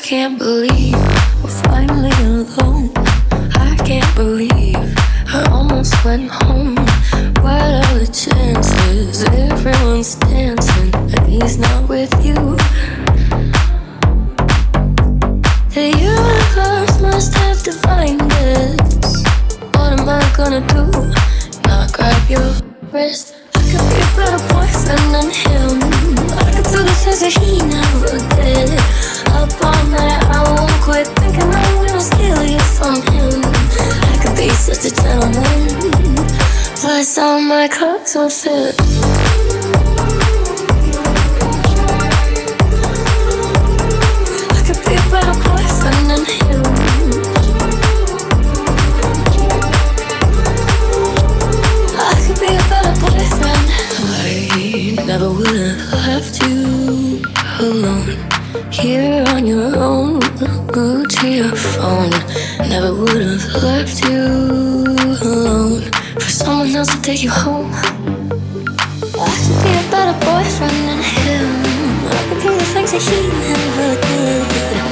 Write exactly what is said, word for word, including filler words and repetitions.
can't believe we're finally alone. I can't believe I almost went home. What are the chances? Everyone's dancing and he's not with you. The universe must have defined this. What am I gonna do? Not grab your wrist. I could be a better boyfriend than him. I could do the things that he never did. Up all night, I won't quit thinking I'm gonna steal you from him. I could be such a gentleman, plus all my clothes would fit. I could be a better boyfriend than him. I could be a better boyfriend. I never would have left you alone, here on your own, glued to your phone. Never would have left you alone for someone else to take you home. I could be a better boyfriend than him. I could do the things that he never did.